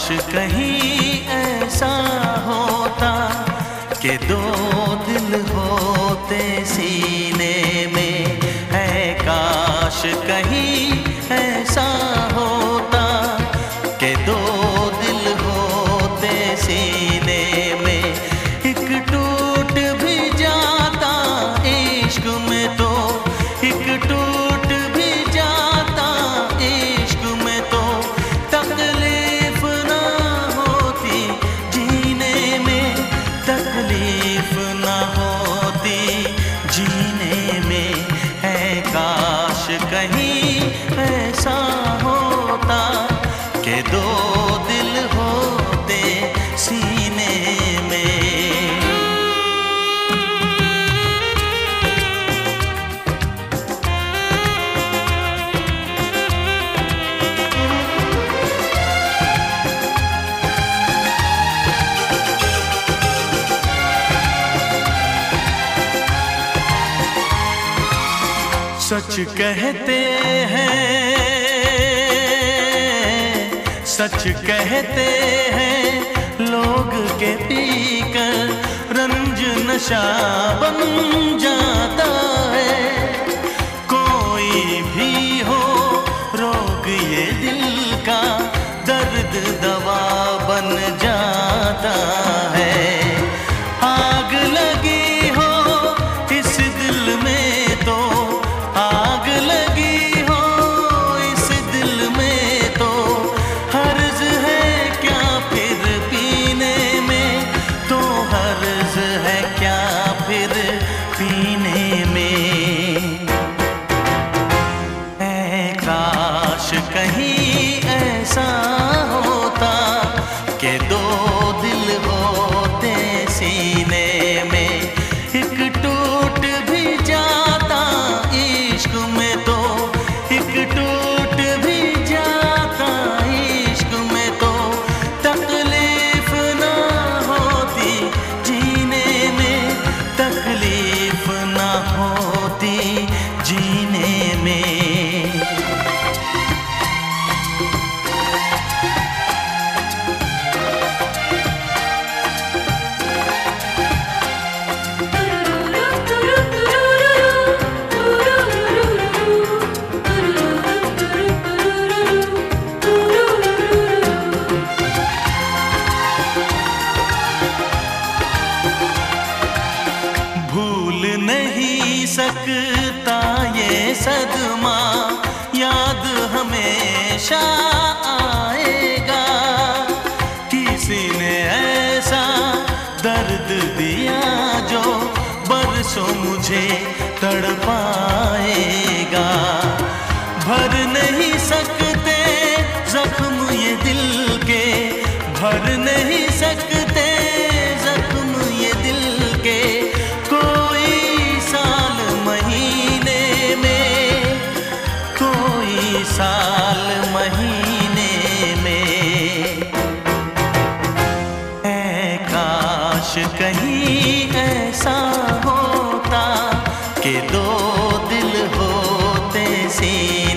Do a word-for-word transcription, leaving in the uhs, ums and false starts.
कहीं ऐसा होता कि दो दिल होते सीने में, है काश कहीं ऐसा होता कि दो दिल होते सीने में। एक टूट भी जाता इश्क में तो, एक टूट भी जाता इश्क में तो, तकलीफ ना होती जीने में, तकलीफ ना होती जीने में। है काश कहीं ऐसा होता कि दो दिल होते सीने में। सच कहते हैं, सच कहते हैं लोग के पीकर रंज नशा बन जाता है। कोई भी हो रोग ये दिल का, दर्द दवा बन जाता है। आग लगी हो इस दिल में तो, आग लगी हो इस दिल में तो, हर्ज है क्या फिर पीने में, तो हर्ज है क्या फिर पीने में। है काश कहीं ऐसा होता कि दो दिल होते सीने में। एक टूट भी जाता इश्क में तो, एक टूट भी जाता इश्क में तो, तकलीफ ना होती जीने में, तकलीफ ना होती जीने में। भूल नहीं सकता ये सदमा, याद हमेशा आएगा। किसी ने ऐसा दर्द दिया जो बरसों मुझे तड़पाएगा। भर नहीं सकते जख्म ये दिल के, भर नहीं सकते जख्म ये दिल के। कोई साल महीने में, कोई साल महीने में। है काश कहीं ऐसा होता कि दो दिल होते सी